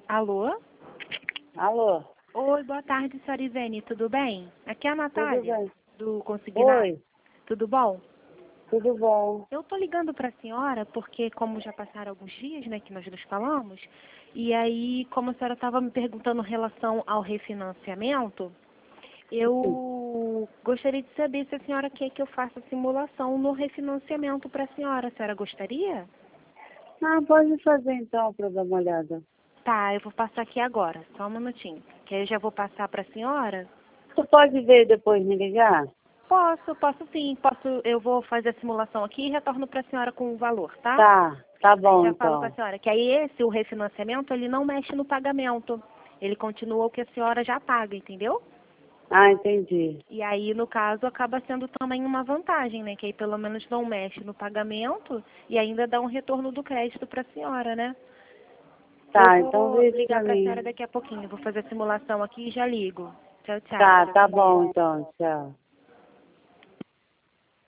Alô? Alô? Oi, boa tarde, senhora Ivene, tudo bem? Aqui é a Tudo Natália, bem? do Consignado. Oi, Tudo bom? tudo bom? Eu tô ligando para a senhora porque, como já passaram alguns dias, né, que nós nos falamos, e aí, como a senhora estava me perguntando em relação ao refinanciamento, eu gostaria de saber se a senhora quer que eu faça simulação no refinanciamento para a senhora. A senhora gostaria? Ah, pode fazer então para dar uma olhada. Tá, eu vou passar aqui agora, só um minutinho. Que aí eu já vou passar para a senhora. Tu pode ver e depois me ligar? Posso sim. Eu vou fazer a simulação aqui e retorno para a senhora com o valor, tá? Tá bom Já falo para a então. senhora que aí o refinanciamento, ele não mexe no pagamento. Ele continua o que a senhora já paga, entendeu? Ah, entendi. E aí, no caso, acaba sendo também uma vantagem, né? Que aí pelo menos não mexe no pagamento e ainda dá um retorno do crédito para a senhora, né? Eu Tá, então vou vê isso ligar pra para a senhora mim. daqui a pouquinho. Vou fazer a simulação aqui e já ligo. Tchau, tchau. Tá bom então, tchau.